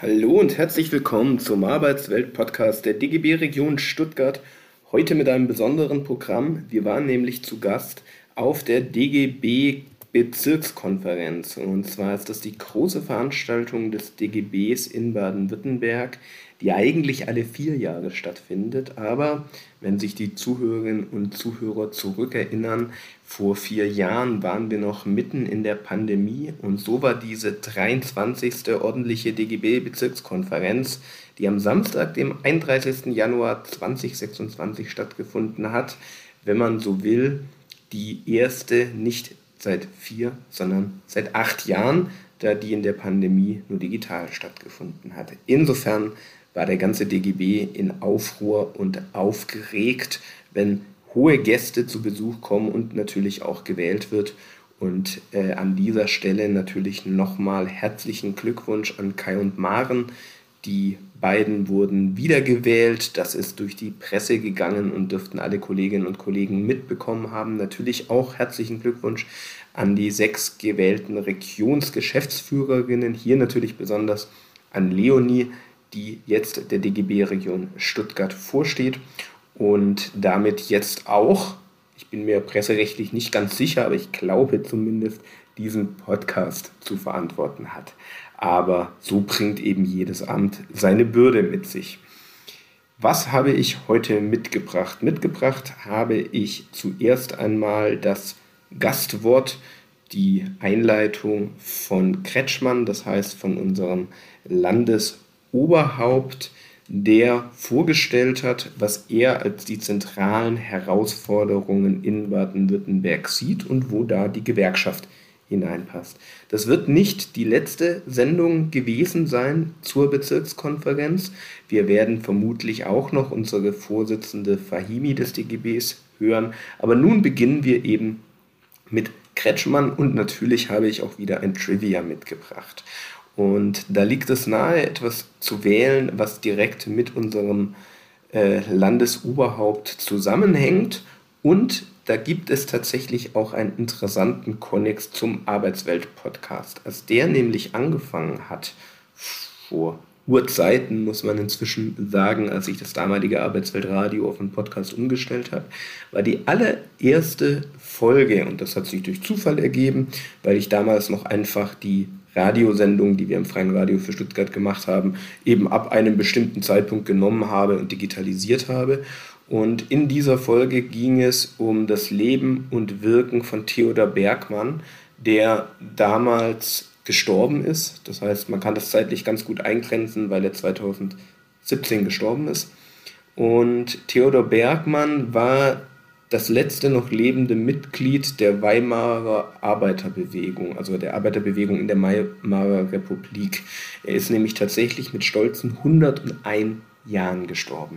Hallo und herzlich willkommen zum Arbeitswelt-Podcast der DGB Region Stuttgart. Heute mit einem besonderen Programm. Wir waren nämlich zu Gast auf der DGB-Bezirkskonferenz. Und zwar ist das die große Veranstaltung des DGBs in Baden-Württemberg, die eigentlich alle 4 Jahre stattfindet. Aber wenn sich die Zuhörerinnen und Zuhörer zurückerinnern, vor 4 Jahren waren wir noch mitten in der Pandemie und so war diese 23. ordentliche DGB-Bezirkskonferenz, die am Samstag, dem 31. Januar 2026 stattgefunden hat, wenn man so will, die erste nicht seit 4, sondern seit 8 Jahren, da die in der Pandemie nur digital stattgefunden hat. Insofern war der ganze DGB in Aufruhr und aufgeregt, wenn hohe Gäste zu Besuch kommen und natürlich auch gewählt wird. Und an dieser Stelle natürlich nochmal herzlichen Glückwunsch an Kai und Maren. Die beiden wurden wiedergewählt. Das ist durch die Presse gegangen und dürften alle Kolleginnen und Kollegen mitbekommen haben. Natürlich auch herzlichen Glückwunsch an die 6 gewählten Regionsgeschäftsführerinnen. Hier natürlich besonders an Leonie, die jetzt der DGB-Region Stuttgart vorsteht und damit jetzt auch, ich bin mir presserechtlich nicht ganz sicher, aber ich glaube zumindest, diesen Podcast zu verantworten hat. Aber so bringt eben jedes Amt seine Bürde mit sich. Was habe ich heute mitgebracht? Mitgebracht habe ich zuerst einmal das Gastwort, die Einleitung von Kretschmann, das heißt von unserem Landesoberhaupt, der vorgestellt hat, was er als die zentralen Herausforderungen in Baden-Württemberg sieht und wo da die Gewerkschaft hineinpasst. Das wird nicht die letzte Sendung gewesen sein zur Bezirkskonferenz. Wir werden vermutlich auch noch unsere Vorsitzende Fahimi des DGBs hören. Aber nun beginnen wir eben mit Kretschmann und natürlich habe ich auch wieder ein Trivia mitgebracht. Und da liegt es nahe, etwas zu wählen, was direkt mit unserem Landesoberhaupt zusammenhängt. Und da gibt es tatsächlich auch einen interessanten Konnex zum Arbeitswelt-Podcast. Als der nämlich angefangen hat, vor Urzeiten, muss man inzwischen sagen, als ich das damalige Arbeitsweltradio auf einen Podcast umgestellt habe, war die allererste Folge, und das hat sich durch Zufall ergeben, weil ich damals noch einfach die Radiosendung, die wir im Freien Radio für Stuttgart gemacht haben, eben ab einem bestimmten Zeitpunkt genommen habe und digitalisiert habe. Und in dieser Folge ging es um das Leben und Wirken von Theodor Bergmann, der damals gestorben ist. Das heißt, man kann das zeitlich ganz gut eingrenzen, weil er 2017 gestorben ist. Und Theodor Bergmann war das letzte noch lebende Mitglied der Weimarer Arbeiterbewegung, also der Arbeiterbewegung in der Weimarer Republik. Er ist nämlich tatsächlich mit stolzen 101 Jahren gestorben.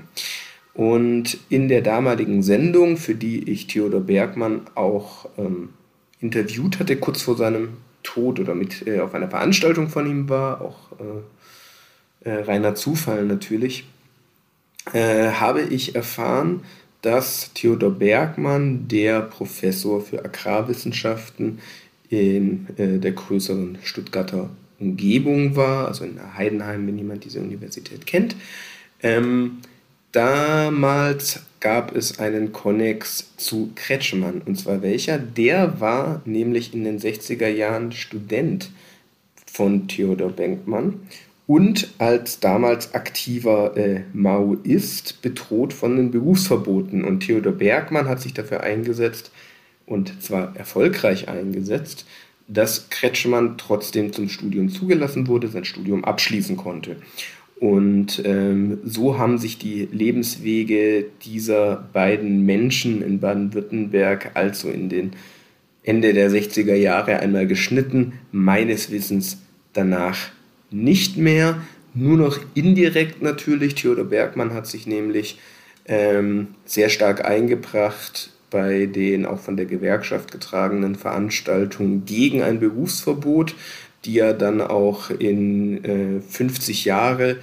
Und in der damaligen Sendung, für die ich Theodor Bergmann auch interviewt hatte, kurz vor seinem Tod oder mit auf einer Veranstaltung von ihm war, auch reiner Zufall natürlich, habe ich erfahren, dass Theodor Bergmann der Professor für Agrarwissenschaften in der größeren Stuttgarter Umgebung war, also in Heidenheim, wenn jemand diese Universität kennt. Damals gab es einen Konnex zu Kretschmann, und zwar welcher? Der war nämlich in den 60er Jahren Student von Theodor Bergmann und als damals aktiver Maoist bedroht von den Berufsverboten. Und Theodor Bergmann hat sich dafür eingesetzt, und zwar erfolgreich eingesetzt, dass Kretschmann trotzdem zum Studium zugelassen wurde, sein Studium abschließen konnte. Und so haben sich die Lebenswege dieser beiden Menschen in Baden-Württemberg also in den Ende der 60er Jahre einmal geschnitten, meines Wissens danach nicht mehr, nur noch indirekt natürlich. Theodor Bergmann hat sich nämlich sehr stark eingebracht bei den auch von der Gewerkschaft getragenen Veranstaltungen gegen ein Berufsverbot, die ja dann auch in 50 Jahre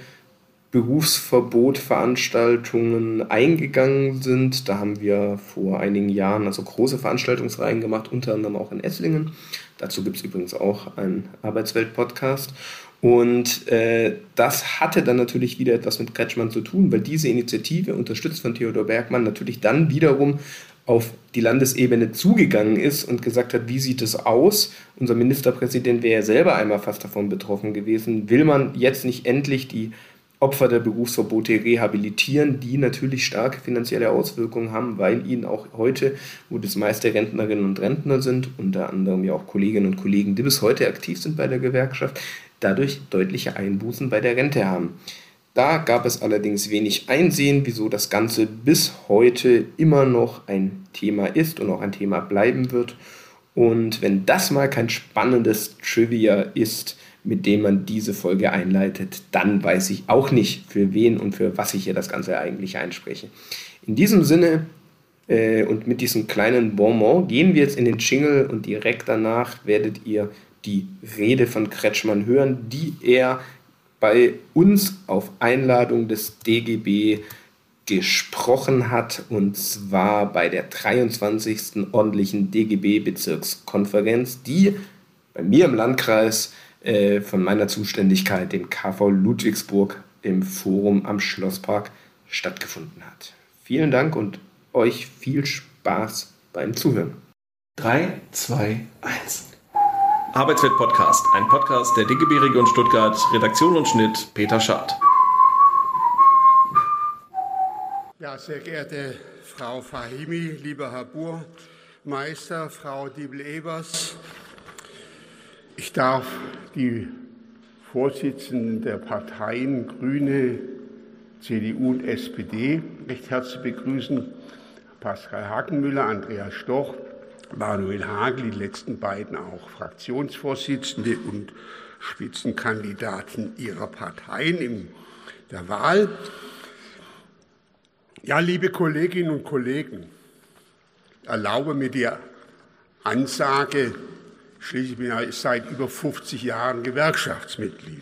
Berufsverbotveranstaltungen eingegangen sind. Da haben wir vor einigen Jahren also große Veranstaltungsreihen gemacht, unter anderem auch in Esslingen. Dazu gibt es übrigens auch einen Arbeitswelt-Podcast. Und das hatte dann natürlich wieder etwas mit Kretschmann zu tun, weil diese Initiative, unterstützt von Theodor Bergmann, natürlich dann wiederum auf die Landesebene zugegangen ist und gesagt hat, wie sieht es aus? Unser Ministerpräsident wäre ja selber einmal fast davon betroffen gewesen. Will man jetzt nicht endlich die Opfer der Berufsverbote rehabilitieren, die natürlich starke finanzielle Auswirkungen haben, weil ihnen auch heute, wo das meiste Rentnerinnen und Rentner sind, unter anderem ja auch Kolleginnen und Kollegen, die bis heute aktiv sind bei der Gewerkschaft, dadurch deutliche Einbußen bei der Rente haben. Da gab es allerdings wenig Einsehen, wieso das Ganze bis heute immer noch ein Thema ist und auch ein Thema bleiben wird. Und wenn das mal kein spannendes Trivia ist, mit dem man diese Folge einleitet, dann weiß ich auch nicht, für wen und für was ich hier das Ganze eigentlich einspreche. In diesem Sinne und mit diesem kleinen Bonbon gehen wir jetzt in den Jingle und direkt danach werdet ihr die Rede von Kretschmann hören, die er bei uns auf Einladung des DGB gesprochen hat, und zwar bei der 23. ordentlichen DGB-Bezirkskonferenz, die bei mir im Landkreis von meiner Zuständigkeit, dem KV Ludwigsburg, im Forum am Schlosspark stattgefunden hat. Vielen Dank und euch viel Spaß beim Zuhören. 3, 2, 1. Arbeitswelt-Podcast, ein Podcast der DGB Region Stuttgart, Redaktion und Schnitt Peter Schad. Ja, sehr geehrte Frau Fahimi, lieber Herr Burmeister, Frau Diebel-Ebers, ich darf die Vorsitzenden der Parteien Grüne, CDU und SPD recht herzlich begrüßen. Pascal Hakenmüller, Andreas Stoch, Manuel Hagel, die letzten beiden auch Fraktionsvorsitzende und Spitzenkandidaten ihrer Parteien in der Wahl. Ja, liebe Kolleginnen und Kollegen, erlaube mir die Ansage, schließlich bin ich seit über 50 Jahren Gewerkschaftsmitglied.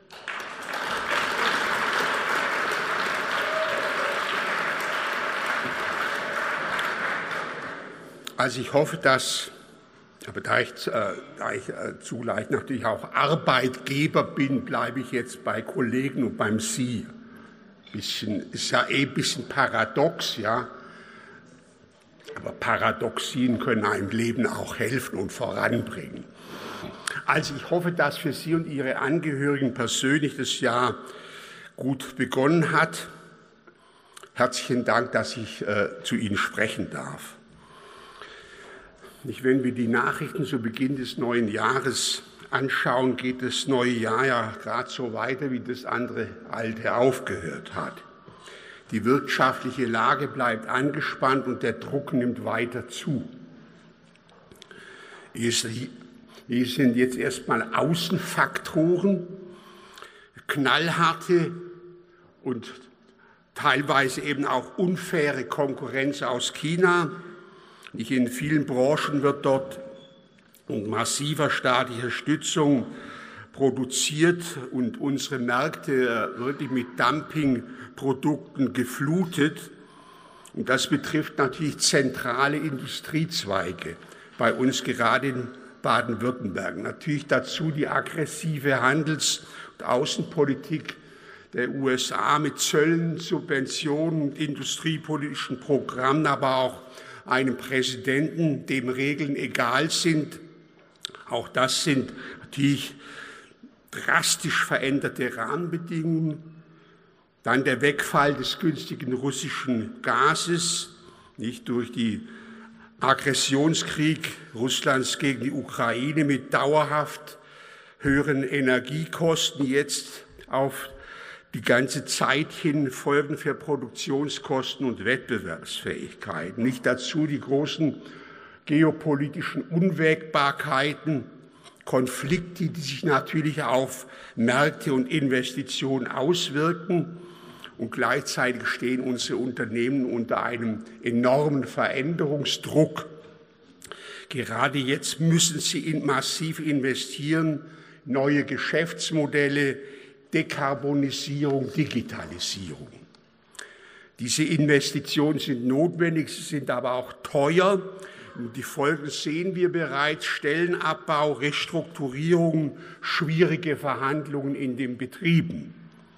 Also ich hoffe, dass, aber da ich zugleich natürlich auch Arbeitgeber bin, bleibe ich jetzt bei Kollegen und beim Sie. Ist ja ein bisschen paradox, ja. Aber Paradoxien können einem Leben auch helfen und voranbringen. Also ich hoffe, dass für Sie und Ihre Angehörigen persönlich das Jahr gut begonnen hat. Herzlichen Dank, dass ich zu Ihnen sprechen darf. Wenn wir die Nachrichten zu Beginn des neuen Jahres anschauen, geht das neue Jahr ja gerade so weiter, wie das andere alte aufgehört hat. Die wirtschaftliche Lage bleibt angespannt und der Druck nimmt weiter zu. Es sind jetzt erstmal Außenfaktoren, knallharte und teilweise eben auch unfaire Konkurrenz aus China. In vielen Branchen wird dort mit massiver staatlicher Stützung produziert und unsere Märkte wirklich mit Dumpingprodukten geflutet. Und das betrifft natürlich zentrale Industriezweige, bei uns gerade in Baden-Württemberg. Natürlich dazu die aggressive Handels- und Außenpolitik der USA mit Zöllen, Subventionen und industriepolitischen Programmen, aber auch einem Präsidenten, dem Regeln egal sind. Auch das sind natürlich drastisch veränderte Rahmenbedingungen. Dann der Wegfall des günstigen russischen Gases, nicht durch den Aggressionskrieg Russlands gegen die Ukraine mit dauerhaft höheren Energiekosten, jetzt auf die ganze Zeit hin Folgen für Produktionskosten und Wettbewerbsfähigkeit. Nicht dazu die großen geopolitischen Unwägbarkeiten, Konflikte, die sich natürlich auf Märkte und Investitionen auswirken. Und gleichzeitig stehen unsere Unternehmen unter einem enormen Veränderungsdruck. Gerade jetzt müssen sie massiv investieren, neue Geschäftsmodelle, Dekarbonisierung, Digitalisierung. Diese Investitionen sind notwendig, sie sind aber auch teuer. Die Folgen sehen wir bereits: Stellenabbau, Restrukturierung, schwierige Verhandlungen in den Betrieben.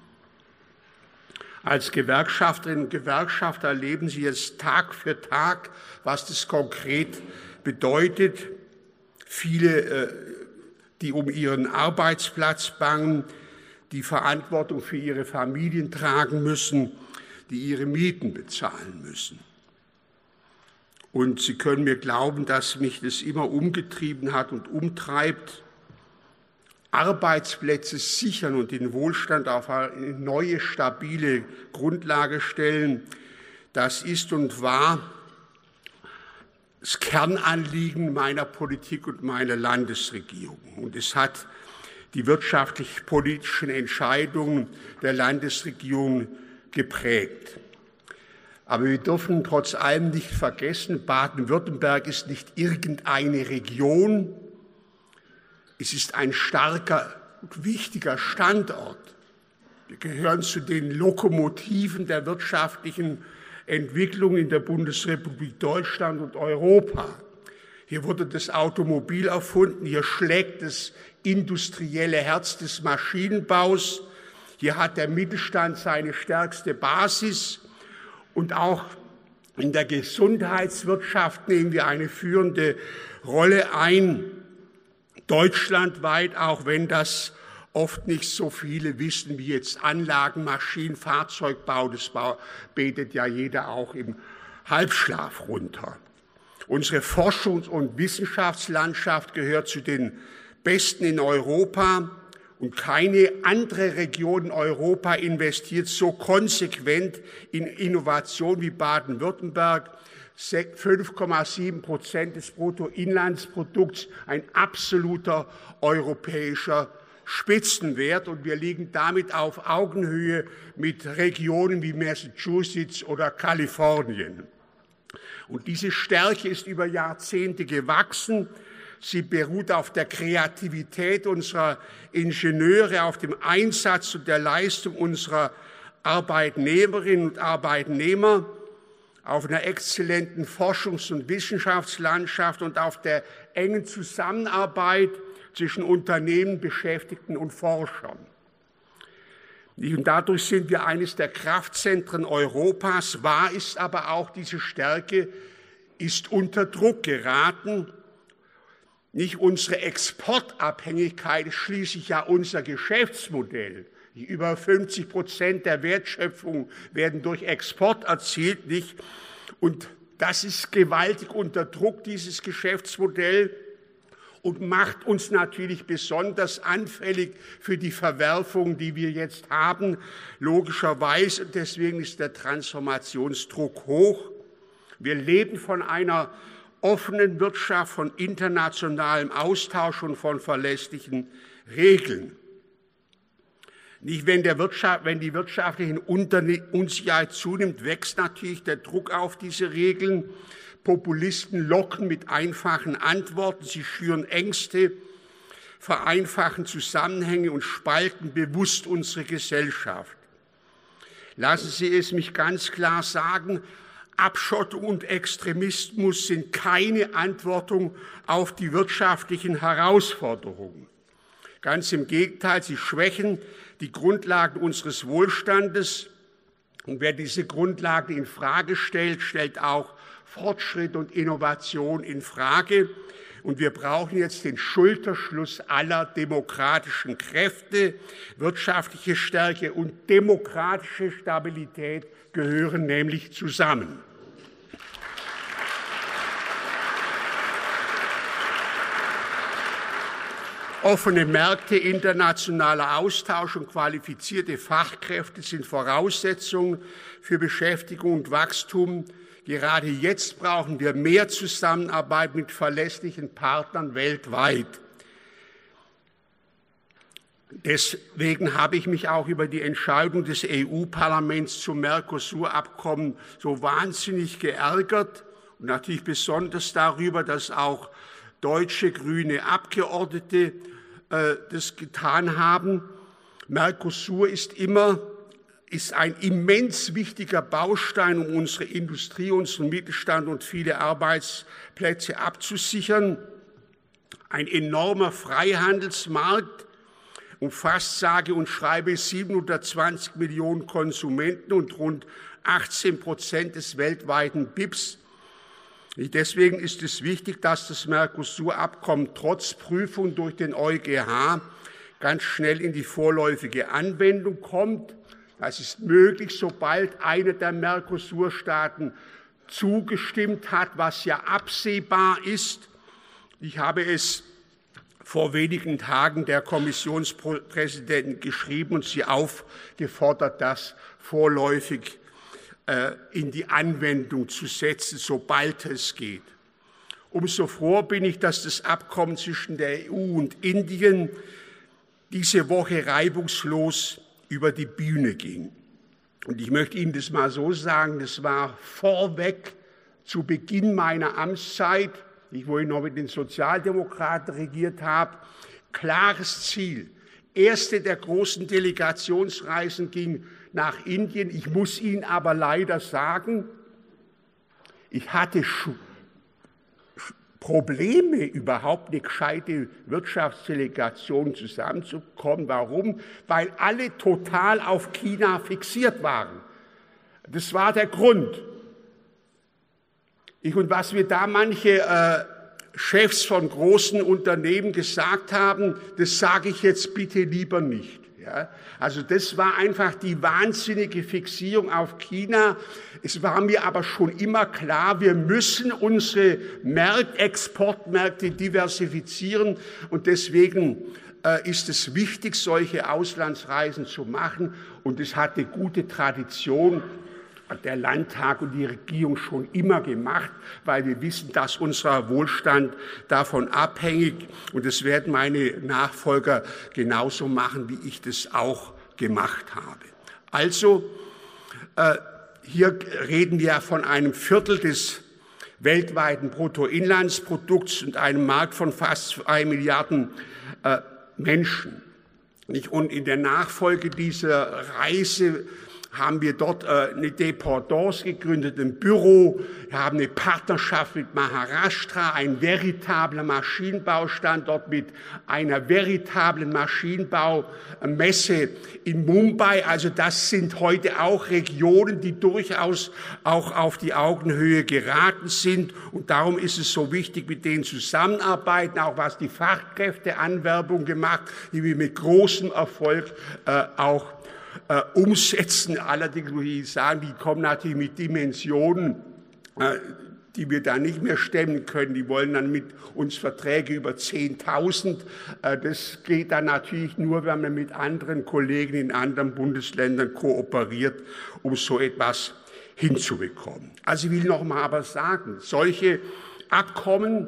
Als Gewerkschafterinnen und Gewerkschafter erleben Sie jetzt Tag für Tag, was das konkret bedeutet. Viele, die um ihren Arbeitsplatz bangen, die Verantwortung für ihre Familien tragen müssen, die ihre Mieten bezahlen müssen. Und Sie können mir glauben, dass mich das immer umgetrieben hat und umtreibt. Arbeitsplätze sichern und den Wohlstand auf eine neue, stabile Grundlage stellen, das ist und war das Kernanliegen meiner Politik und meiner Landesregierung. Und es hat die wirtschaftlich-politischen Entscheidungen der Landesregierung geprägt. Aber wir dürfen trotz allem nicht vergessen, Baden-Württemberg ist nicht irgendeine Region. Es ist ein starker und wichtiger Standort. Wir gehören zu den Lokomotiven der wirtschaftlichen Entwicklung in der Bundesrepublik Deutschland und Europa. Hier wurde das Automobil erfunden, hier schlägt das industrielle Herz des Maschinenbaus, hier hat der Mittelstand seine stärkste Basis. Und auch in der Gesundheitswirtschaft nehmen wir eine führende Rolle ein, deutschlandweit, auch wenn das oft nicht so viele wissen, wie jetzt Anlagen, Maschinen, Fahrzeugbau, das betet ja jeder auch im Halbschlaf runter. Unsere Forschungs- und Wissenschaftslandschaft gehört zu den besten in Europa. Und keine andere Region in Europa investiert so konsequent in Innovation wie Baden-Württemberg. 5,7% des Bruttoinlandsprodukts, ein absoluter europäischer Spitzenwert. Und wir liegen damit auf Augenhöhe mit Regionen wie Massachusetts oder Kalifornien. Und diese Stärke ist über Jahrzehnte gewachsen. Sie beruht auf der Kreativität unserer Ingenieure, auf dem Einsatz und der Leistung unserer Arbeitnehmerinnen und Arbeitnehmer, auf einer exzellenten Forschungs- und Wissenschaftslandschaft und auf der engen Zusammenarbeit zwischen Unternehmen, Beschäftigten und Forschern. Und dadurch sind wir eines der Kraftzentren Europas. Wahr ist aber auch, diese Stärke ist unter Druck geraten. Nicht unsere Exportabhängigkeit ist schließlich ja unser Geschäftsmodell. Über 50% der Wertschöpfung werden durch Export erzielt, nicht? Und das ist gewaltig unter Druck, dieses Geschäftsmodell, und macht uns natürlich besonders anfällig für die Verwerfungen, die wir jetzt haben, logischerweise. Und deswegen ist der Transformationsdruck hoch. Wir leben von einer offenen Wirtschaft, von internationalem Austausch und von verlässlichen Regeln. Nicht, wenn die wirtschaftliche Unsicherheit zunimmt, wächst natürlich der Druck auf diese Regeln. Populisten locken mit einfachen Antworten, sie schüren Ängste, vereinfachen Zusammenhänge und spalten bewusst unsere Gesellschaft. Lassen Sie es mich ganz klar sagen, Abschottung und Extremismus sind keine Antwort auf die wirtschaftlichen Herausforderungen. Ganz im Gegenteil, sie schwächen die Grundlagen unseres Wohlstandes. Und wer diese Grundlagen in Frage stellt, stellt auch Fortschritt und Innovation in Frage. Und wir brauchen jetzt den Schulterschluss aller demokratischen Kräfte. Wirtschaftliche Stärke und demokratische Stabilität gehören nämlich zusammen. Offene Märkte, internationaler Austausch und qualifizierte Fachkräfte sind Voraussetzungen für Beschäftigung und Wachstum. Gerade jetzt brauchen wir mehr Zusammenarbeit mit verlässlichen Partnern weltweit. Deswegen habe ich mich auch über die Entscheidung des EU-Parlaments zum Mercosur-Abkommen so wahnsinnig geärgert und natürlich besonders darüber, dass auch deutsche grüne Abgeordnete das getan haben. Mercosur ist immer ist ein immens wichtiger Baustein, um unsere Industrie, unseren Mittelstand und viele Arbeitsplätze abzusichern. Ein enormer Freihandelsmarkt, umfasst sage und schreibe 720 Millionen Konsumenten und rund 18% des weltweiten BIPs. Deswegen ist es wichtig, dass das Mercosur-Abkommen trotz Prüfung durch den EuGH ganz schnell in die vorläufige Anwendung kommt. Das ist möglich, sobald einer der Mercosur-Staaten zugestimmt hat, was ja absehbar ist. Ich habe es vor wenigen Tagen der Kommissionspräsidentin geschrieben und sie aufgefordert, das vorläufig in die Anwendung zu setzen, sobald es geht. Umso froher bin ich, dass das Abkommen zwischen der EU und Indien diese Woche reibungslos über die Bühne ging. Und ich möchte Ihnen das mal so sagen, das war vorweg zu Beginn meiner Amtszeit, wo ich noch mit den Sozialdemokraten regiert habe, klares Ziel. Erste der großen Delegationsreisen ging nach Indien. Ich muss Ihnen aber leider sagen, ich hatte Probleme, überhaupt eine gescheite Wirtschaftsdelegation zusammenzukommen. Warum? Weil alle total auf China fixiert waren. Das war der Grund. Und was mir da manche Chefs von großen Unternehmen gesagt haben, das sage ich jetzt bitte lieber nicht. Ja? Also das war einfach die wahnsinnige Fixierung auf China. Es war mir aber schon immer klar, wir müssen unsere Exportmärkte diversifizieren und deswegen ist es wichtig, solche Auslandsreisen zu machen und es hat eine gute Tradition der Landtag und die Regierung schon immer gemacht, weil wir wissen, dass unser Wohlstand davon abhängig ist. Und das werden meine Nachfolger genauso machen, wie ich das auch gemacht habe. Also, hier reden wir von einem Viertel des weltweiten Bruttoinlandsprodukts und einem Markt von fast 2 Milliarden Menschen. Und in der Nachfolge dieser Reise haben wir dort eine Dependance gegründet, ein Büro, wir haben eine Partnerschaft mit Maharashtra, ein veritabler Maschinenbaustandort mit einer veritablen Maschinenbaumesse in Mumbai. Also das sind heute auch Regionen, die durchaus auch auf die Augenhöhe geraten sind. Und darum ist es so wichtig, mit denen zusammenarbeiten, auch was die Fachkräfteanwerbung gemacht, die wir mit großem Erfolg auch umsetzen. Allerdings muss ich sagen, die kommen natürlich mit Dimensionen, die wir da nicht mehr stemmen können. Die wollen dann mit uns Verträge über 10.000. Das geht dann natürlich nur, wenn man mit anderen Kollegen in anderen Bundesländern kooperiert, um so etwas hinzubekommen. Also ich will noch mal aber sagen, solche Abkommen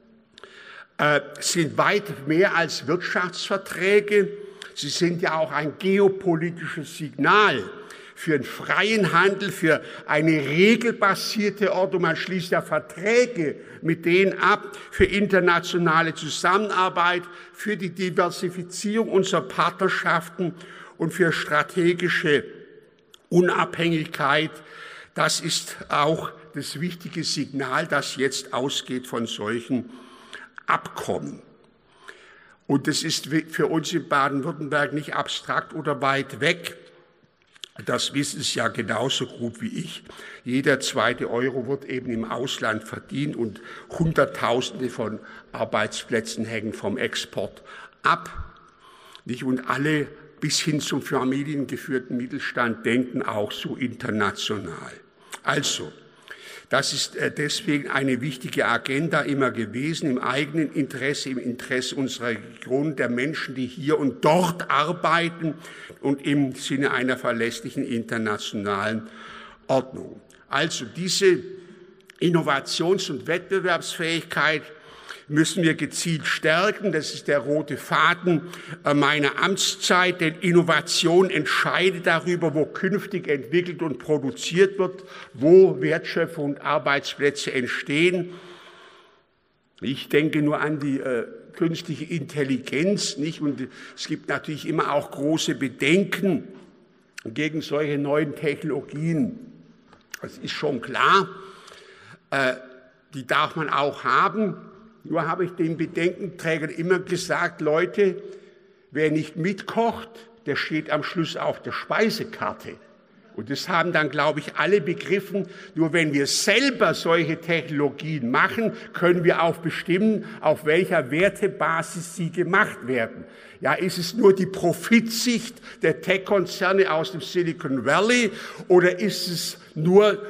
sind weit mehr als Wirtschaftsverträge. Sie sind ja auch ein geopolitisches Signal für einen freien Handel, für eine regelbasierte Ordnung. Man schließt ja Verträge mit denen ab für internationale Zusammenarbeit, für die Diversifizierung unserer Partnerschaften und für strategische Unabhängigkeit. Das ist auch das wichtige Signal, das jetzt ausgeht von solchen Abkommen. Und das ist für uns in Baden-Württemberg nicht abstrakt oder weit weg. Das wissen Sie ja genauso gut wie ich. Jeder zweite Euro wird eben im Ausland verdient und Hunderttausende von Arbeitsplätzen hängen vom Export ab. Und alle bis hin zum familiengeführten Mittelstand denken auch so international. Also, das ist deswegen eine wichtige Agenda immer gewesen, im eigenen Interesse, im Interesse unserer Region, der Menschen, die hier und dort arbeiten und im Sinne einer verlässlichen internationalen Ordnung. Also diese Innovations- und Wettbewerbsfähigkeit müssen wir gezielt stärken. Das ist der rote Faden meiner Amtszeit, denn Innovation entscheidet darüber, wo künftig entwickelt und produziert wird, wo Wertschöpfung und Arbeitsplätze entstehen. Ich denke nur an die künstliche Intelligenz, nicht? Und es gibt natürlich immer auch große Bedenken, gegen solche neuen Technologien. Das ist schon klar, die darf man auch haben. Nur habe ich den Bedenkenträgern immer gesagt, Leute, wer nicht mitkocht, der steht am Schluss auf der Speisekarte. Und das haben dann, glaube ich, alle begriffen. Nur wenn wir selber solche Technologien machen, können wir auch bestimmen, auf welcher Wertebasis sie gemacht werden. Ja, ist es nur die Profitsicht der Tech-Konzerne aus dem Silicon Valley oder ist es nur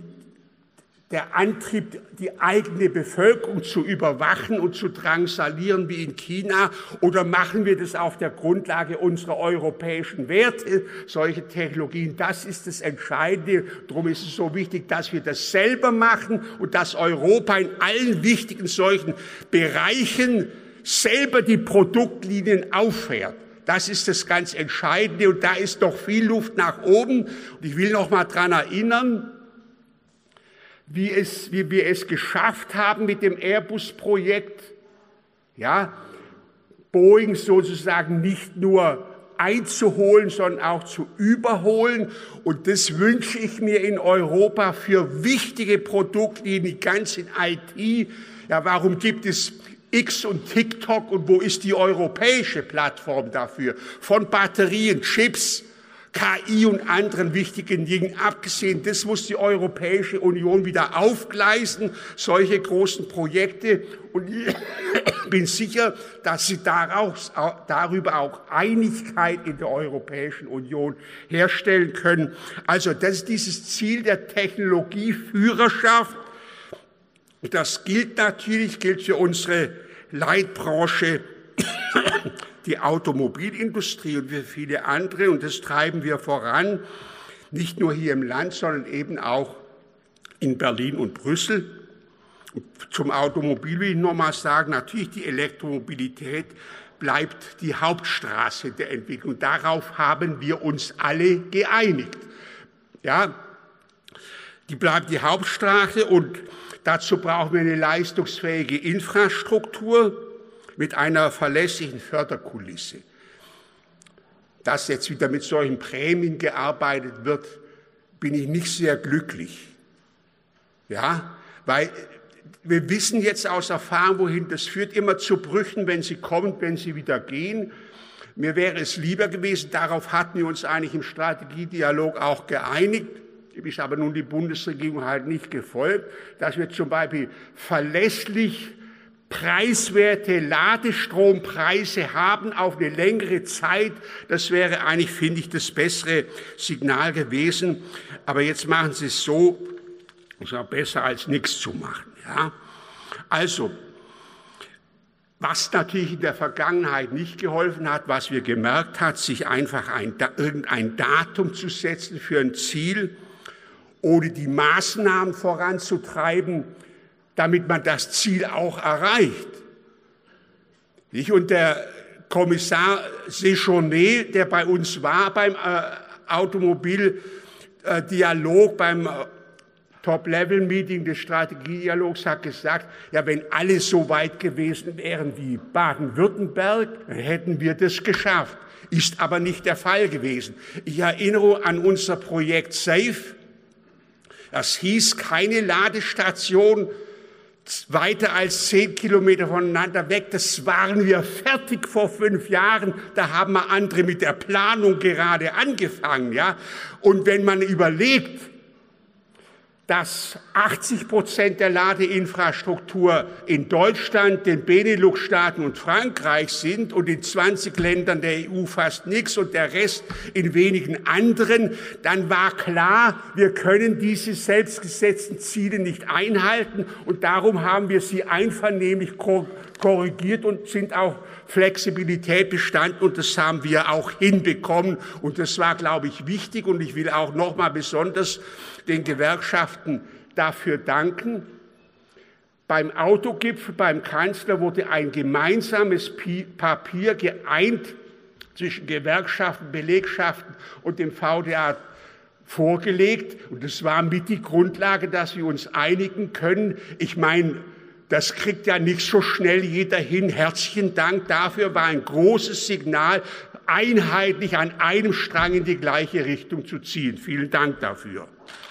der Antrieb, die eigene Bevölkerung zu überwachen und zu drangsalieren wie in China? Oder machen wir das auf der Grundlage unserer europäischen Werte, solche Technologien? Das ist das Entscheidende. Darum ist es so wichtig, dass wir das selber machen und dass Europa in allen wichtigen solchen Bereichen selber die Produktlinien auffährt. Das ist das ganz Entscheidende und da ist noch viel Luft nach oben. Und ich will noch mal daran erinnern, wie wir es geschafft haben mit dem Airbus-Projekt, ja, Boeing sozusagen nicht nur einzuholen, sondern auch zu überholen. Und das wünsche ich mir in Europa für wichtige Produktlinien, ganz in IT. Ja, warum gibt es X und TikTok und wo ist die europäische Plattform dafür? Von Batterien, Chips, KI und anderen wichtigen Dingen abgesehen, das muss die Europäische Union wieder aufgleisen, solche großen Projekte. Und ich bin sicher, dass sie darüber auch Einigkeit in der Europäischen Union herstellen können. Also das ist dieses Ziel der Technologieführerschaft. Das gilt für unsere Leitbranche, die Automobilindustrie und für viele andere. Und das treiben wir voran, nicht nur hier im Land, sondern eben auch in Berlin und Brüssel. Und zum Automobil will ich nochmal sagen, natürlich die Elektromobilität bleibt die Hauptstraße der Entwicklung. Darauf haben wir uns alle geeinigt. Ja, die bleibt die Hauptstraße und dazu brauchen wir eine leistungsfähige Infrastruktur mit einer verlässlichen Förderkulisse. Dass jetzt wieder mit solchen Prämien gearbeitet wird, bin ich nicht sehr glücklich. Ja, weil wir wissen jetzt aus Erfahrung, wohin das führt, immer zu Brüchen, wenn sie kommen, wenn sie wieder gehen. Mir wäre es lieber gewesen, darauf hatten wir uns eigentlich im Strategiedialog auch geeinigt, ist aber nun die Bundesregierung halt nicht gefolgt, dass wir zum Beispiel verlässlich preiswerte Ladestrompreise haben auf eine längere Zeit. Das wäre eigentlich, finde ich, das bessere Signal gewesen. Aber jetzt machen Sie es so, ist auch besser als nichts zu machen. Ja? Also, was natürlich in der Vergangenheit nicht geholfen hat, was wir gemerkt hat, sich einfach irgendein Datum zu setzen für ein Ziel, ohne die Maßnahmen voranzutreiben, damit man das Ziel auch erreicht. Und der Kommissar Séjourné, der bei uns war beim Automobildialog, beim Top-Level-Meeting des Strategiedialogs, hat gesagt, ja, wenn alle so weit gewesen wären wie Baden-Württemberg, dann hätten wir das geschafft. Ist aber nicht der Fall gewesen. Ich erinnere an unser Projekt SAFE. Das hieß keine Ladestation weiter als 10 Kilometer voneinander weg. Das waren wir fertig vor 5 Jahren. Da haben wir andere mit der Planung gerade angefangen. Ja? Und wenn man überlegt, dass 80% der Ladeinfrastruktur in Deutschland, den Benelux-Staaten und Frankreich sind und in 20 Ländern der EU fast nichts und der Rest in wenigen anderen, dann war klar, wir können diese selbstgesetzten Ziele nicht einhalten und darum haben wir sie einvernehmlich korrigiert und sind auch Flexibilität bestanden und das haben wir auch hinbekommen und das war, glaube ich, wichtig und ich will auch noch mal besonders den Gewerkschaften dafür danken. Beim Autogipfel, beim Kanzler wurde ein gemeinsames Papier geeint zwischen Gewerkschaften, Belegschaften und dem VDA vorgelegt und das war mit die Grundlage, dass wir uns einigen können. Ich meine, das kriegt ja nicht so schnell jeder hin. Herzlichen Dank dafür, war ein großes Signal. einheitlich an einem Strang in die gleiche Richtung zu ziehen. Vielen Dank dafür.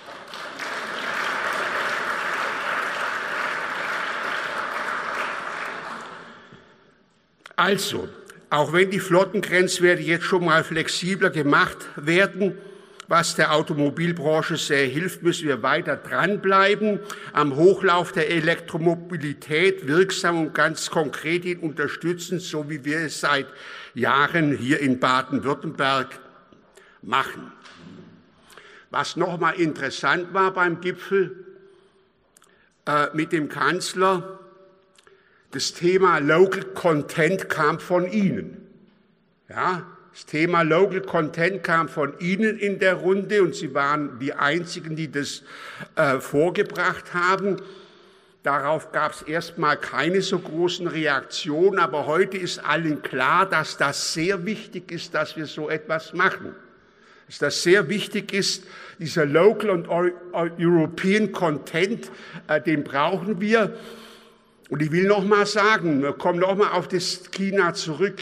Also, auch wenn die Flottengrenzwerte jetzt schon mal flexibler gemacht werden, was der Automobilbranche sehr hilft, müssen wir weiter dranbleiben, am Hochlauf der Elektromobilität wirksam und ganz konkret ihn unterstützen, so wie wir es seit Jahren hier in Baden-Württemberg machen. Was noch mal interessant war beim Gipfel mit dem Kanzler, das Thema Local Content kam von Ihnen. Ja, das Thema Local Content kam von Ihnen in der Runde und Sie waren die Einzigen, die das vorgebracht haben. Darauf gab es erstmal keine so großen Reaktionen, aber heute ist allen klar, dass das sehr wichtig ist, dass wir so etwas machen. Dass das sehr wichtig ist, dieser Local und European Content, den brauchen wir. Und ich will noch mal sagen, wir kommen noch mal auf das China zurück.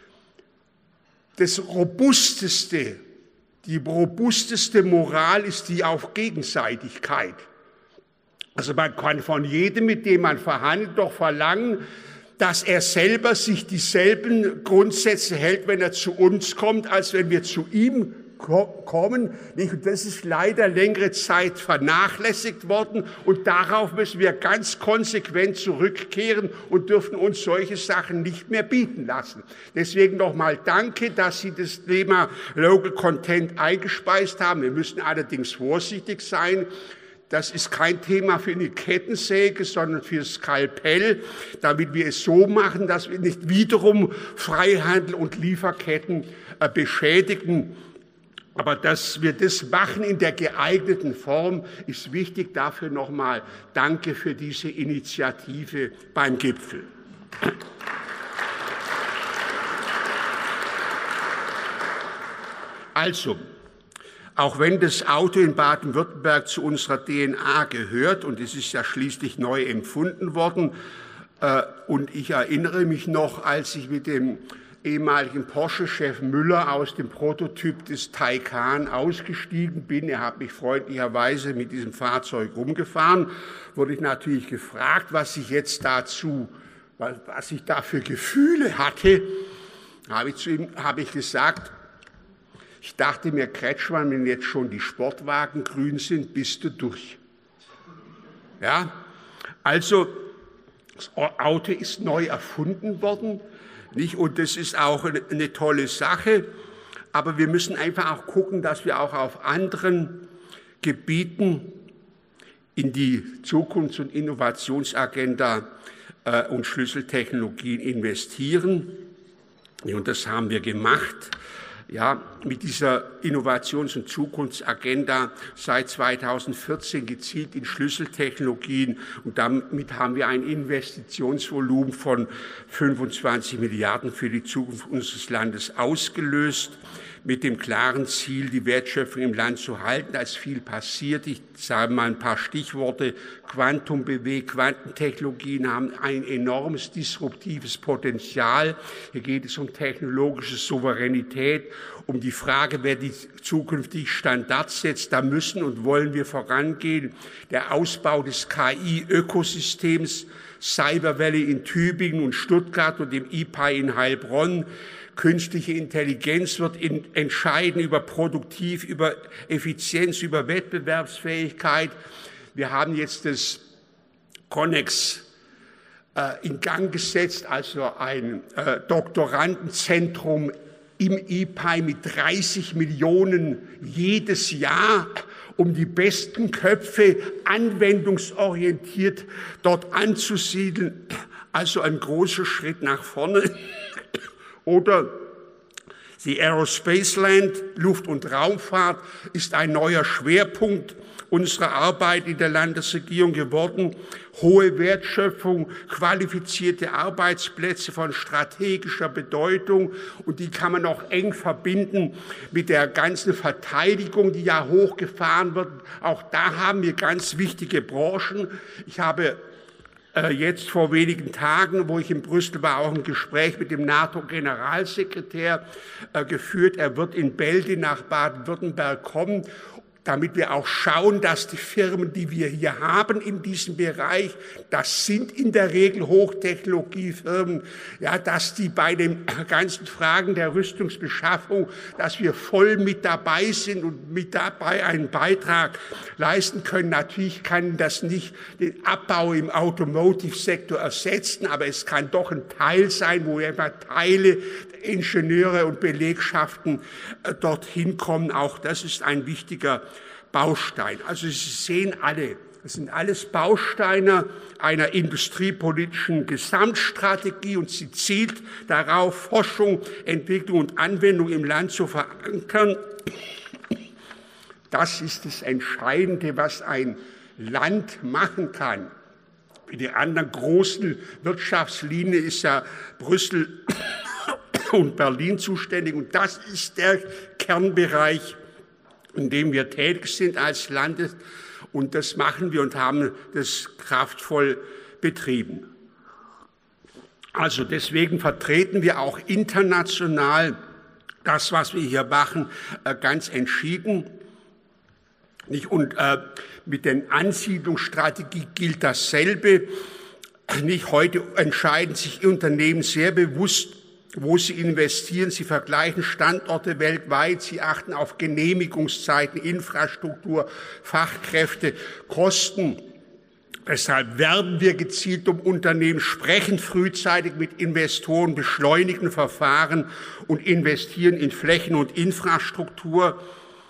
Die robusteste Moral ist die auf Gegenseitigkeit. Also man kann von jedem, mit dem man verhandelt, doch verlangen, dass er selber sich dieselben Grundsätze hält, wenn er zu uns kommt, als wenn wir zu ihm kommen. Und das ist leider längere Zeit vernachlässigt worden und darauf müssen wir ganz konsequent zurückkehren und dürfen uns solche Sachen nicht mehr bieten lassen. Deswegen nochmal danke, dass Sie das Thema Local Content eingespeist haben. Wir müssen allerdings vorsichtig sein. Das ist kein Thema für eine Kettensäge, sondern für Skalpell, damit wir es so machen, dass wir nicht wiederum Freihandel und Lieferketten beschädigen. Aber dass wir das machen in der geeigneten Form, ist wichtig. Dafür nochmal danke für diese Initiative beim Gipfel. Also, auch wenn das Auto in Baden-Württemberg zu unserer DNA gehört, und es ist ja schließlich neu empfunden worden, und ich erinnere mich noch, als ich mit dem ehemaligen Porsche-Chef Müller aus dem Prototyp des Taycan ausgestiegen bin. Er hat mich freundlicherweise mit diesem Fahrzeug rumgefahren. Wurde ich natürlich gefragt, was ich da für Gefühle hatte. Habe ich gesagt, ich dachte mir, Kretschmann, wenn jetzt schon die Sportwagen grün sind, bist du durch. Ja, also das Auto ist neu erfunden worden. Und das ist auch eine tolle Sache, aber wir müssen einfach auch gucken, dass wir auch auf anderen Gebieten in die Zukunfts- und Innovationsagenda und Schlüsseltechnologien investieren. Und das haben wir gemacht. Ja, mit dieser Innovations- und Zukunftsagenda seit 2014 gezielt in Schlüsseltechnologien und damit haben wir ein Investitionsvolumen von 25 Milliarden für die Zukunft unseres Landes ausgelöst, mit dem klaren Ziel, die Wertschöpfung im Land zu halten. Da ist viel passiert. Ich sage mal ein paar Stichworte. Quantumbewegt, Quantentechnologien haben ein enormes disruptives Potenzial. Hier geht es um technologische Souveränität, um die Frage, wer die zukünftig Standards setzt. Da müssen und wollen wir vorangehen. Der Ausbau des KI-Ökosystems, Cyber Valley in Tübingen und Stuttgart und dem IPI in Heilbronn. Künstliche Intelligenz wird entscheiden über Produktiv, über Effizienz, über Wettbewerbsfähigkeit. Wir haben jetzt das Connex in Gang gesetzt, also ein Doktorandenzentrum im IPI mit 30 Millionen jedes Jahr, um die besten Köpfe anwendungsorientiert dort anzusiedeln. Also ein großer Schritt nach vorne. Oder die Aerospace Land, Luft- und Raumfahrt, ist ein neuer Schwerpunkt unserer Arbeit in der Landesregierung geworden. Hohe Wertschöpfung, qualifizierte Arbeitsplätze von strategischer Bedeutung und die kann man auch eng verbinden mit der ganzen Verteidigung, die ja hochgefahren wird. Auch da haben wir ganz wichtige Branchen. Ich habe jetzt vor wenigen Tagen, wo ich in Brüssel war, auch ein Gespräch mit dem NATO-Generalsekretär geführt. Er wird in Bälde nach Baden-Württemberg kommen, damit wir auch schauen, dass die Firmen, die wir hier haben in diesem Bereich, das sind in der Regel Hochtechnologiefirmen, ja, dass die bei den ganzen Fragen der Rüstungsbeschaffung, dass wir voll mit dabei sind und mit dabei einen Beitrag leisten können. Natürlich kann das nicht den Abbau im Automotive-Sektor ersetzen, aber es kann doch ein Teil sein, wo immer Teile, Ingenieure und Belegschaften dorthin kommen. Auch das ist ein wichtiger Baustein. Also Sie sehen alle, das sind alles Bausteine einer industriepolitischen Gesamtstrategie und sie zielt darauf, Forschung, Entwicklung und Anwendung im Land zu verankern. Das ist das Entscheidende, was ein Land machen kann. Für die anderen großen Wirtschaftslinien ist ja Brüssel und Berlin zuständig. Und das ist der Kernbereich, in dem wir tätig sind als Land. Und das machen wir und haben das kraftvoll betrieben. Also deswegen vertreten wir auch international das, was wir hier machen, ganz entschieden. Und mit der Ansiedlungsstrategie gilt dasselbe. Heute entscheiden sich Unternehmen sehr bewusst, wo sie investieren. Sie vergleichen Standorte weltweit. Sie achten auf Genehmigungszeiten, Infrastruktur, Fachkräfte, Kosten. Deshalb werben wir gezielt um Unternehmen, sprechen frühzeitig mit Investoren, beschleunigen Verfahren und investieren in Flächen und Infrastruktur.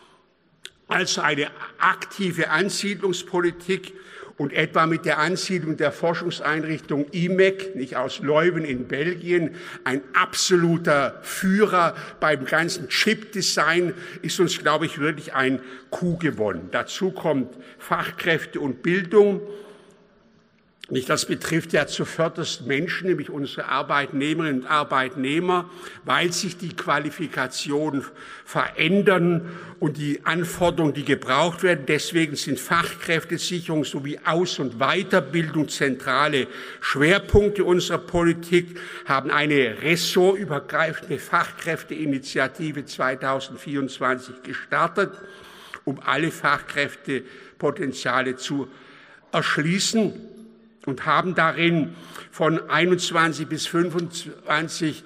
Also eine aktive Ansiedlungspolitik. Und etwa mit der Ansiedlung der Forschungseinrichtung IMEC, nicht aus Leuven in Belgien, ein absoluter Führer beim ganzen Chip-Design, ist uns, glaube ich, wirklich ein Coup gewonnen. Dazu kommt Fachkräfte und Bildung. Das betrifft ja zuvörderst Menschen, nämlich unsere Arbeitnehmerinnen und Arbeitnehmer, weil sich die Qualifikationen verändern und die Anforderungen, die gebraucht werden. Deswegen sind Fachkräftesicherung sowie Aus- und Weiterbildung zentrale Schwerpunkte unserer Politik, haben eine ressortübergreifende Fachkräfteinitiative 2024 gestartet, um alle Fachkräftepotenziale zu erschließen. Und haben darin von 21 bis 25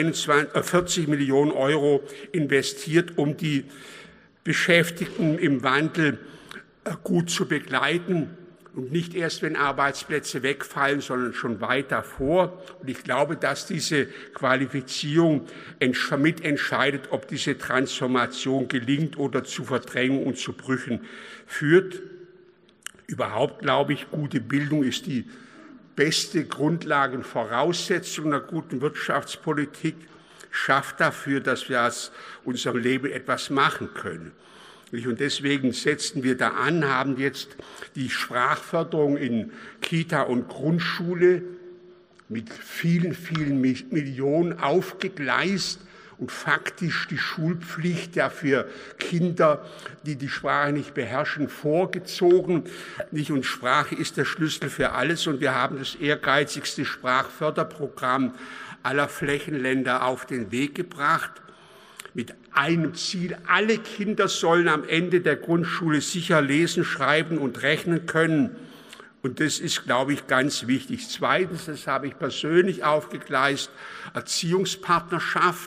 40 Millionen Euro investiert, um die Beschäftigten im Wandel gut zu begleiten. Und nicht erst, wenn Arbeitsplätze wegfallen, sondern schon weit davor. Und ich glaube, dass diese Qualifizierung mitentscheidet, ob diese Transformation gelingt oder zu Verdrängung und zu Brüchen führt. Überhaupt glaube ich, gute Bildung ist die beste Grundlage und Voraussetzung einer guten Wirtschaftspolitik, schafft dafür, dass wir aus unserem Leben etwas machen können. Und deswegen setzen wir da an, haben jetzt die Sprachförderung in Kita und Grundschule mit vielen, vielen Millionen aufgegleist und faktisch die Schulpflicht ja für Kinder, die die Sprache nicht beherrschen, vorgezogen. Und Sprache ist der Schlüssel für alles. Und wir haben das ehrgeizigste Sprachförderprogramm aller Flächenländer auf den Weg gebracht. Mit einem Ziel: Alle Kinder sollen am Ende der Grundschule sicher lesen, schreiben und rechnen können. Und das ist, glaube ich, ganz wichtig. Zweitens, das habe ich persönlich aufgegleist, Erziehungspartnerschaft.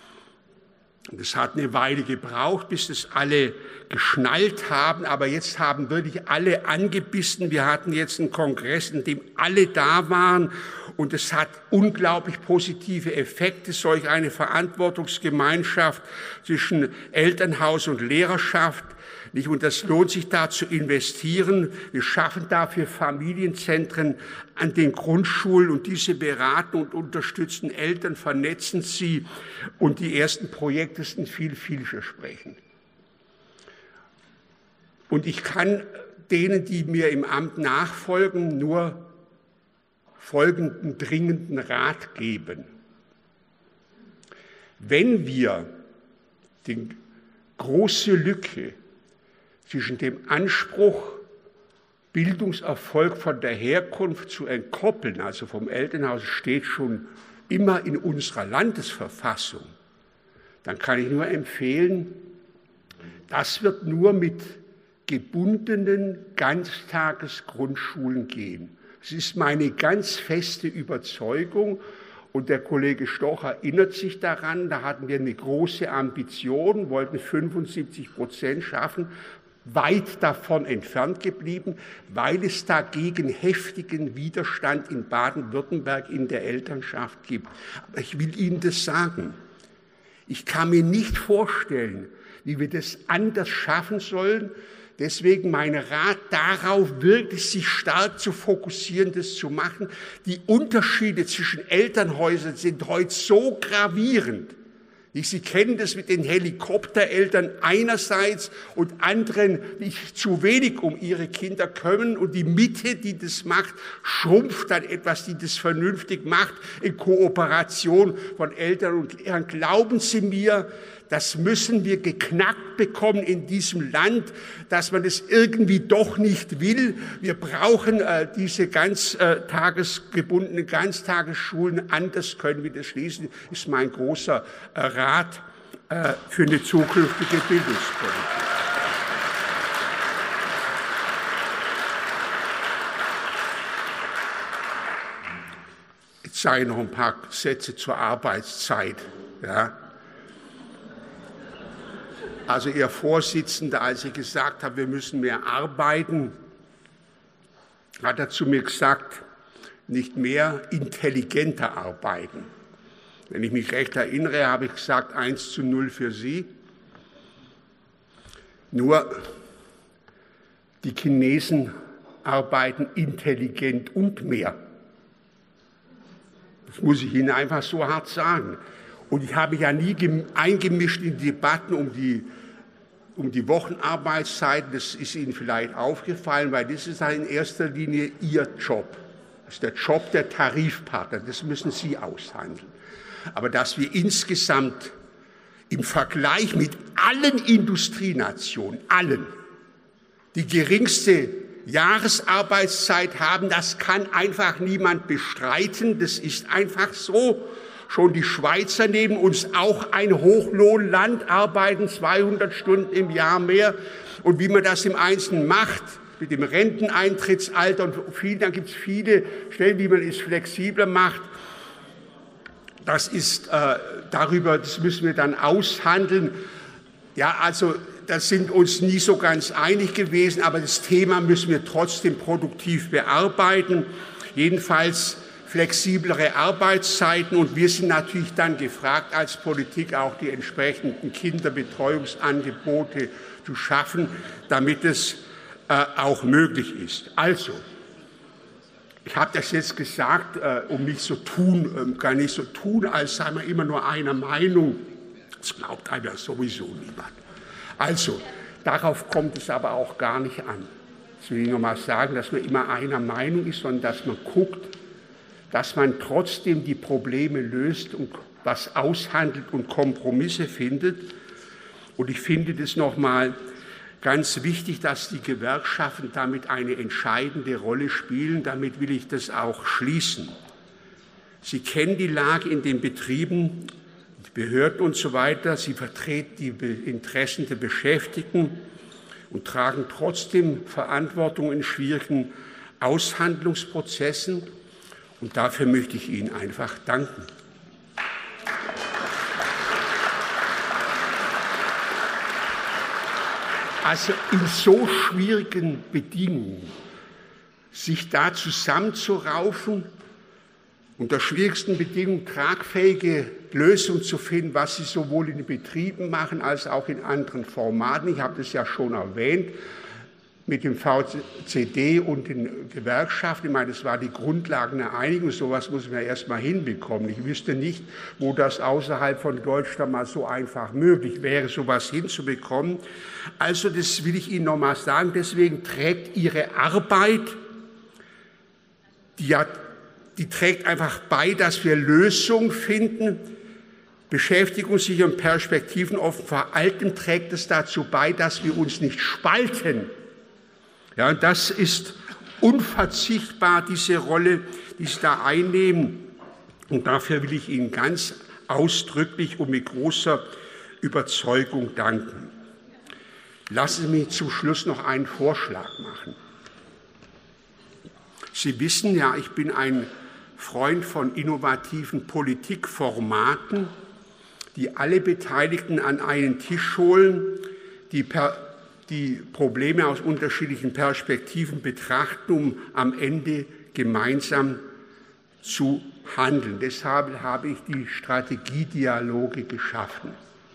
Das hat eine Weile gebraucht, bis das alle geschnallt haben, aber jetzt haben wirklich alle angebissen. Wir hatten jetzt einen Kongress, in dem alle da waren und es hat unglaublich positive Effekte, solch eine Verantwortungsgemeinschaft zwischen Elternhaus und Lehrerschaft. Und das lohnt sich da zu investieren. Wir schaffen dafür Familienzentren an den Grundschulen und diese beraten und unterstützen Eltern, vernetzen sie und die ersten Projekte sind vielversprechend. Und ich kann denen, die mir im Amt nachfolgen, nur folgenden dringenden Rat geben. Wenn wir die große Lücke zwischen dem Anspruch Bildungserfolg von der Herkunft zu entkoppeln, also vom Elternhaus, steht schon immer in unserer Landesverfassung, dann kann ich nur empfehlen, das wird nur mit gebundenen Ganztagesgrundschulen gehen. Es ist meine ganz feste Überzeugung, und der Kollege Stoch erinnert sich daran, da hatten wir eine große Ambition, wollten 75% schaffen, weit davon entfernt geblieben, weil es dagegen heftigen Widerstand in Baden-Württemberg in der Elternschaft gibt. Aber ich will Ihnen das sagen. Ich kann mir nicht vorstellen, wie wir das anders schaffen sollen. Deswegen mein Rat darauf, wirklich sich stark zu fokussieren, das zu machen. Die Unterschiede zwischen Elternhäusern sind heute so gravierend. Sie kennen das mit den Helikoptereltern einerseits und anderen, die zu wenig um ihre Kinder kümmern. Und die Mitte, die das macht, schrumpft dann etwas, die das vernünftig macht, in Kooperation von Eltern und Lehrern. Glauben Sie mir, das müssen wir geknackt bekommen in diesem Land, dass man das irgendwie doch nicht will. Wir brauchen diese ganztagesgebundenen Ganztagesschulen. Anders können wir das schließen. Ist mein großer Rat für eine zukünftige Bildungspolitik. Jetzt sage ich noch ein paar Sätze zur Arbeitszeit. Ja. Also Ihr Vorsitzender, als ich gesagt habe, wir müssen mehr arbeiten, hat er zu mir gesagt, nicht mehr, intelligenter arbeiten. Wenn ich mich recht erinnere, habe ich gesagt, 1:0 für Sie. Nur die Chinesen arbeiten intelligent und mehr. Das muss ich Ihnen einfach so hart sagen. Und ich habe ja nie eingemischt in Debatten um die Wochenarbeitszeiten. Das ist Ihnen vielleicht aufgefallen, weil das ist in erster Linie Ihr Job. Das ist der Job der Tarifpartner. Das müssen Sie aushandeln. Aber dass wir insgesamt im Vergleich mit allen Industrienationen, allen, die geringste Jahresarbeitszeit haben, das kann einfach niemand bestreiten. Das ist einfach so. Schon die Schweizer neben uns, auch ein Hochlohnland, arbeiten 200 Stunden im Jahr mehr. Und wie man das im Einzelnen macht, mit dem Renteneintrittsalter und dann gibt es viele Stellen, wie man es flexibler macht. Das ist das müssen wir dann aushandeln. Ja, also das sind uns nie so ganz einig gewesen, aber das Thema müssen wir trotzdem produktiv bearbeiten. Jedenfalls flexiblere Arbeitszeiten, und wir sind natürlich dann gefragt, als Politik auch die entsprechenden Kinderbetreuungsangebote zu schaffen, damit es auch möglich ist. Also, ich habe das jetzt gesagt, gar nicht so tun, als sei man immer nur einer Meinung. Das glaubt einem ja sowieso niemand. Also, darauf kommt es aber auch gar nicht an. Das will ich nochmal sagen, dass man immer einer Meinung ist, sondern dass man guckt, dass man trotzdem die Probleme löst und was aushandelt und Kompromisse findet. Und ich finde das nochmal ganz wichtig, dass die Gewerkschaften damit eine entscheidende Rolle spielen. Damit will ich das auch schließen. Sie kennen die Lage in den Betrieben, die Behörden und so weiter. Sie vertreten die Interessen der Beschäftigten und tragen trotzdem Verantwortung in schwierigen Aushandlungsprozessen. Und dafür möchte ich Ihnen einfach danken. Also in so schwierigen Bedingungen sich da zusammenzuraufen, unter schwierigsten Bedingungen tragfähige Lösungen zu finden, was Sie sowohl in den Betrieben machen als auch in anderen Formaten. Ich habe das ja schon erwähnt, mit dem VCD und den Gewerkschaften. Ich meine, das war die Grundlage einer Einigung. So etwas muss man erst mal hinbekommen. Ich wüsste nicht, wo das außerhalb von Deutschland mal so einfach möglich wäre, so etwas hinzubekommen. Also das will ich Ihnen noch mal sagen. Deswegen trägt Ihre Arbeit, die trägt einfach bei, dass wir Lösungen finden, beschäftigungssicher und perspektivenoffen. Vor allem trägt es dazu bei, dass wir uns nicht spalten. Ja, und das ist unverzichtbar, diese Rolle, die Sie da einnehmen. Und dafür will ich Ihnen ganz ausdrücklich und mit großer Überzeugung danken. Lassen Sie mich zum Schluss noch einen Vorschlag machen. Sie wissen ja, ich bin ein Freund von innovativen Politikformaten, die alle Beteiligten an einen Tisch holen, die Probleme aus unterschiedlichen Perspektiven betrachten, um am Ende gemeinsam zu handeln. Deshalb habe ich die Strategiedialoge geschaffen.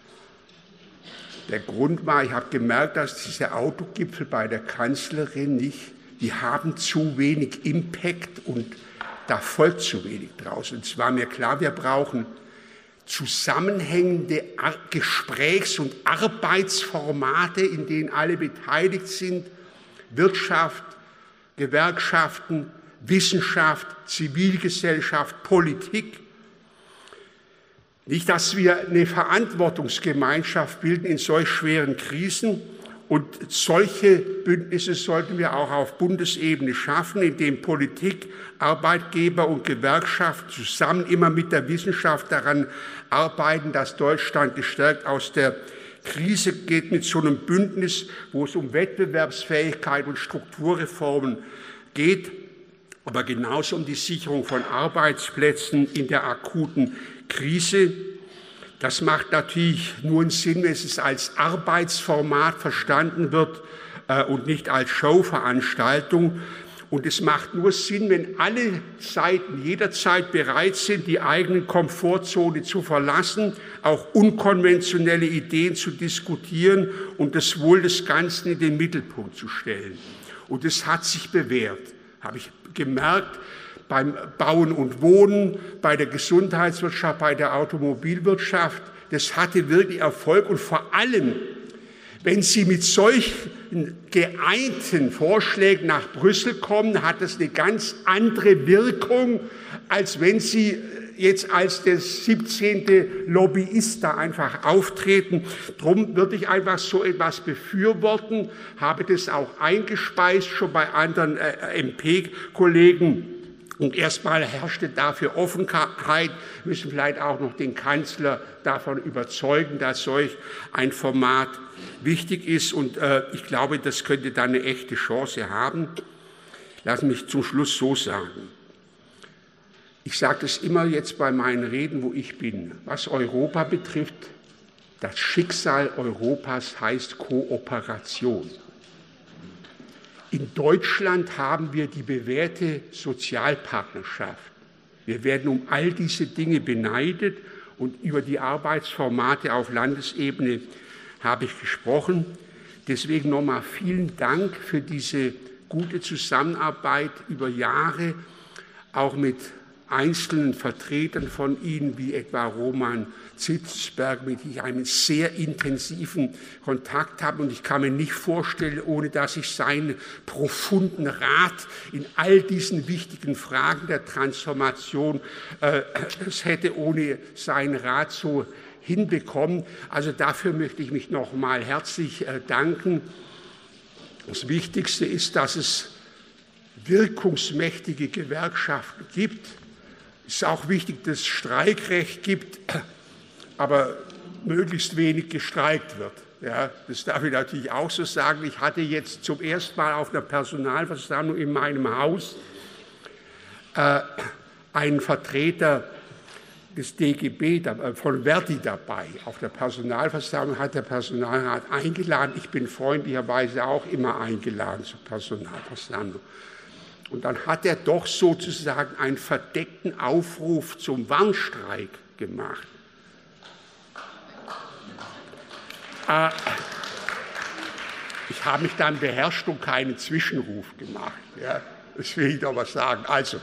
Der Grund war, ich habe gemerkt, dass diese Autogipfel bei der Kanzlerin die haben zu wenig Impact und da folgt zu wenig draus. Und es war mir klar, wir brauchen zusammenhängende Gesprächs- und Arbeitsformate, in denen alle beteiligt sind, Wirtschaft, Gewerkschaften, Wissenschaft, Zivilgesellschaft, Politik. Nicht, dass wir eine Verantwortungsgemeinschaft bilden in solch schweren Krisen. Und solche Bündnisse sollten wir auch auf Bundesebene schaffen, indem Politik, Arbeitgeber und Gewerkschaft zusammen immer mit der Wissenschaft daran arbeiten, dass Deutschland gestärkt aus der Krise geht, mit so einem Bündnis, wo es um Wettbewerbsfähigkeit und Strukturreformen geht, aber genauso um die Sicherung von Arbeitsplätzen in der akuten Krise. Das macht natürlich nur einen Sinn, wenn es als Arbeitsformat verstanden wird und nicht als Showveranstaltung. Und es macht nur Sinn, wenn alle Seiten jederzeit bereit sind, die eigene Komfortzone zu verlassen, auch unkonventionelle Ideen zu diskutieren und das Wohl des Ganzen in den Mittelpunkt zu stellen. Und es hat sich bewährt, habe ich gemerkt, beim Bauen und Wohnen, bei der Gesundheitswirtschaft, bei der Automobilwirtschaft. Das hatte wirklich Erfolg und vor allem, wenn Sie mit solchen geeinten Vorschlägen nach Brüssel kommen, hat das eine ganz andere Wirkung, als wenn Sie jetzt als der 17. Lobbyist da einfach auftreten. Drum würde ich einfach so etwas befürworten, habe das auch eingespeist, schon bei anderen MP-Kollegen. Und erstmal herrschte dafür Offenheit, müssen vielleicht auch noch den Kanzler davon überzeugen, dass solch ein Format wichtig ist. Und ich glaube, das könnte dann eine echte Chance haben. Lassen Sie mich zum Schluss so sagen. Ich sage das immer jetzt bei meinen Reden, wo ich bin. Was Europa betrifft, das Schicksal Europas heißt Kooperation. In Deutschland haben wir die bewährte Sozialpartnerschaft. Wir werden um all diese Dinge beneidet und über die Arbeitsformate auf Landesebene habe ich gesprochen. Deswegen nochmal vielen Dank für diese gute Zusammenarbeit über Jahre, auch mit einzelnen Vertretern von Ihnen, wie etwa Roman Zitzberg, mit dem ich einen sehr intensiven Kontakt habe. Und ich kann mir nicht vorstellen, ohne dass ich seinen profunden Rat in all diesen wichtigen Fragen der Transformation, das hätte ohne seinen Rat so hinbekommen. Also dafür möchte ich mich noch mal herzlich danken. Das Wichtigste ist, dass es wirkungsmächtige Gewerkschaften gibt. Es ist auch wichtig, dass es Streikrecht gibt, aber möglichst wenig gestreikt wird. Ja, das darf ich natürlich auch so sagen. Ich hatte jetzt zum ersten Mal auf einer Personalversammlung in meinem Haus einen Vertreter des DGB von Verdi dabei. Auf der Personalversammlung hat der Personalrat eingeladen. Ich bin freundlicherweise auch immer eingeladen zur Personalversammlung. Und dann hat er doch sozusagen einen verdeckten Aufruf zum Warnstreik gemacht. Ich habe mich dann beherrscht und keinen Zwischenruf gemacht. Ja, das will ich doch was sagen. Also,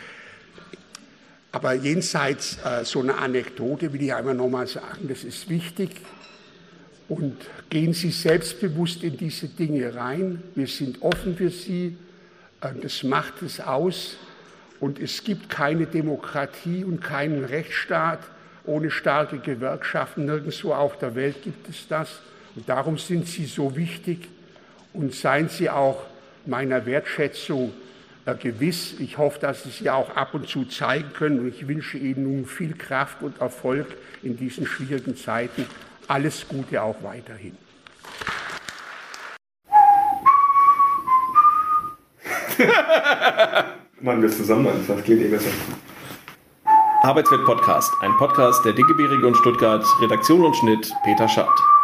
aber jenseits so eine Anekdote will ich einmal noch mal sagen, das ist wichtig. Und gehen Sie selbstbewusst in diese Dinge rein. Wir sind offen für Sie. Das macht es aus. Und es gibt keine Demokratie und keinen Rechtsstaat ohne starke Gewerkschaften. Nirgendwo auf der Welt gibt es das. Und darum sind sie so wichtig. Und seien Sie auch meiner Wertschätzung gewiss. Ich hoffe, dass Sie sie auch ab und zu zeigen können. Und ich wünsche Ihnen nun viel Kraft und Erfolg in diesen schwierigen Zeiten. Alles Gute auch weiterhin. Machen wir es zusammen einfach, geht eh besser. Arbeitswelt Podcast, ein Podcast der DGB Region Stuttgart, Redaktion und Schnitt Peter Schad.